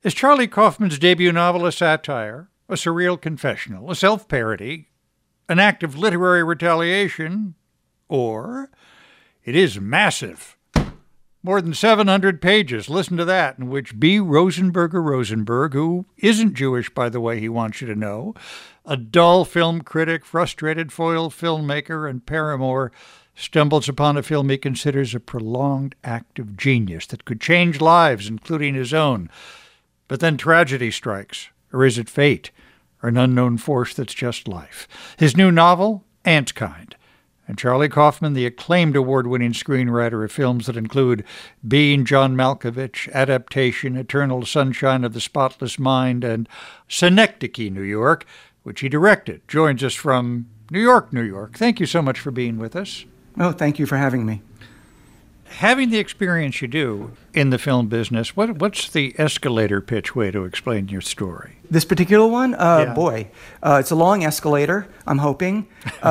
Is Charlie Kaufman's debut novel a satire, a surreal confessional, a self-parody, an act of literary retaliation, or it is massive? More than 700 pages, listen to that, in which B. Rosenberg, who isn't Jewish, by the way, he wants you to know, a dull film critic, frustrated foil filmmaker, and paramour, stumbles upon a film he considers a prolonged act of genius that could change lives, including his own. But then tragedy strikes, or is it fate, or an unknown force that's just life? His new novel, Antkind. And Charlie Kaufman, the acclaimed award-winning screenwriter of films that include Being John Malkovich, Adaptation, Eternal Sunshine of the Spotless Mind, and Synecdoche, New York, which he directed, joins us from New York, New York. Thank you so much for being with us. Oh, thank you for having me. Having the experience you do in the film business, what's the escalator pitch way to explain your story? This particular one? It's a long escalator, I'm hoping.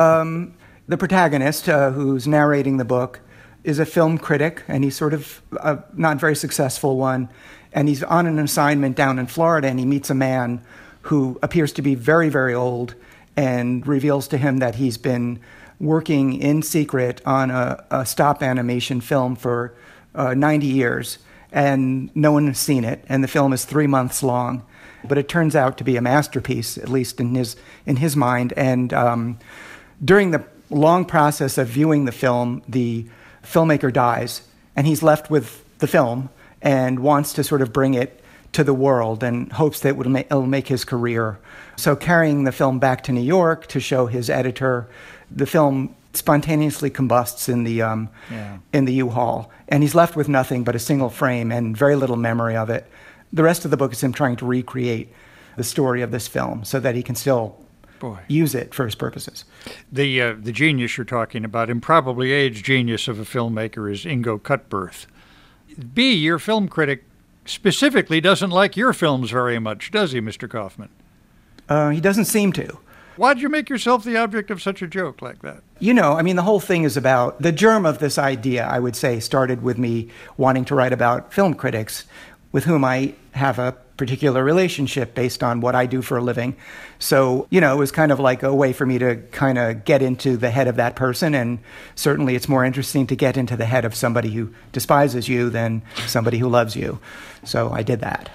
The protagonist, who's narrating the book, is a film critic, and he's sort of a not very successful one. And he's on an assignment down in Florida, and he meets a man who appears to be very, very old and reveals to him that he's been working in secret on a stop animation film for 90 years, and no one has seen it, and the film is 3 months long. But it turns out to be a masterpiece, at least in his mind. And during the long process of viewing the film, the filmmaker dies, and he's left with the film and wants to sort of bring it to the world and hopes that it'll make his career. So carrying the film back to New York to show his editor, the film spontaneously combusts in the U-Haul, and he's left with nothing but a single frame and very little memory of it. The rest of the book is him trying to recreate the story of this film so that he can still use it for his purposes. The genius you're talking about, improbably aged genius of a filmmaker, is Ingo Cutbirth. B, your film critic specifically doesn't like your films very much, does he, Mr. Kaufman? He doesn't seem to. Why'd you make yourself the object of such a joke like that? The whole thing is about the germ of this idea, I would say, started with me wanting to write about film critics with whom I have a particular relationship based on what I do for a living. So, it was kind of like a way for me to kind of get into the head of that person. And certainly it's more interesting to get into the head of somebody who despises you than somebody who loves you. So I did that.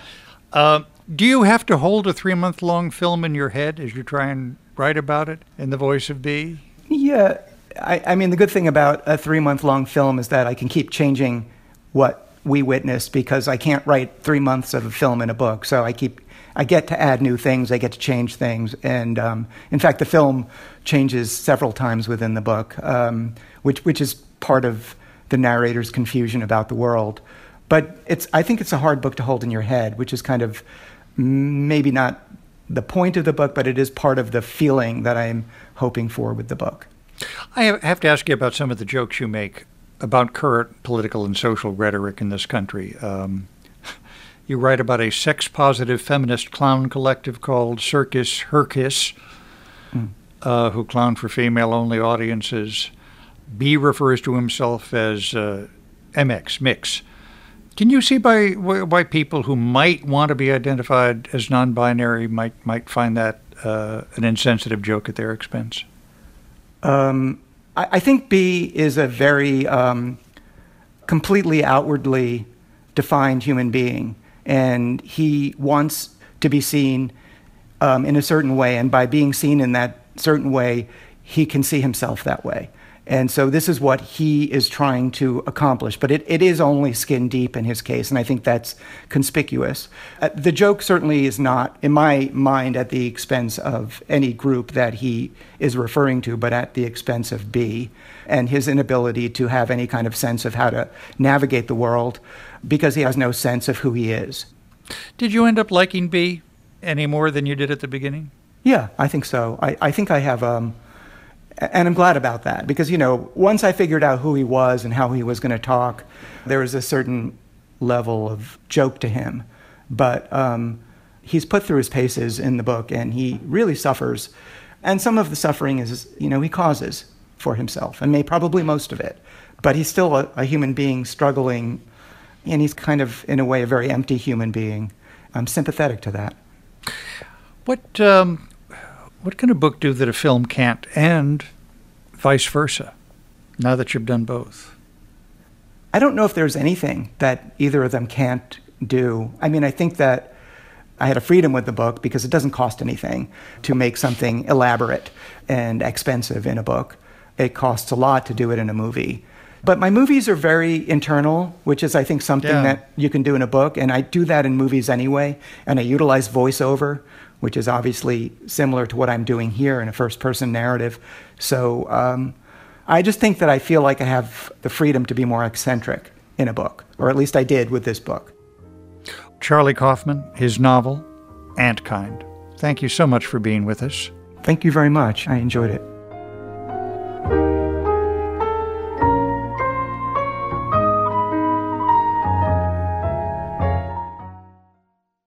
Do you have to hold a 3-month-long film in your head as you try and write about it in the voice of B? Yeah. The good thing about a 3-month-long film is that I can keep changing what we witnessed, because I can't write 3 months of a film in a book. So I get to add new things, I get to change things. And in fact, the film changes several times within the book, which is part of the narrator's confusion about the world. But I think it's a hard book to hold in your head, which is kind of maybe not the point of the book, but it is part of the feeling that I'm hoping for with the book. I have to ask you about some of the jokes you make about current political and social rhetoric in this country. You write about a sex-positive feminist clown collective called Circus Hercus, who clown for female-only audiences. B refers to himself as MX, mix. Can you see why people who might want to be identified as non-binary might find that an insensitive joke at their expense? I think B is a very completely outwardly defined human being, and he wants to be seen in a certain way, and by being seen in that certain way, he can see himself that way. And so this is what he is trying to accomplish. But it is only skin deep in his case, and I think that's conspicuous. The joke certainly is not, in my mind, at the expense of any group that he is referring to, but at the expense of B and his inability to have any kind of sense of how to navigate the world because he has no sense of who he is. Did you end up liking B any more than you did at the beginning? Yeah, I think so. I think I have... And I'm glad about that because, once I figured out who he was and how he was going to talk, there was a certain level of joke to him. But he's put through his paces in the book, and he really suffers. And some of the suffering is, he causes for himself, and probably most of it. But he's still a human being struggling, and he's kind of, in a way, a very empty human being. I'm sympathetic to that. What can a book do that a film can't, and vice versa, now that you've done both? I don't know if there's anything that either of them can't do. I mean, I think that I had a freedom with the book because it doesn't cost anything to make something elaborate and expensive in a book. It costs a lot to do it in a movie. But my movies are very internal, which is, I think, something that you can do in a book. And I do that in movies anyway. And I utilize voiceover, which is obviously similar to what I'm doing here in a first-person narrative. So I just think that I feel like I have the freedom to be more eccentric in a book, or at least I did with this book. Charlie Kaufman, his novel, Antkind. Thank you so much for being with us. Thank you very much. I enjoyed it.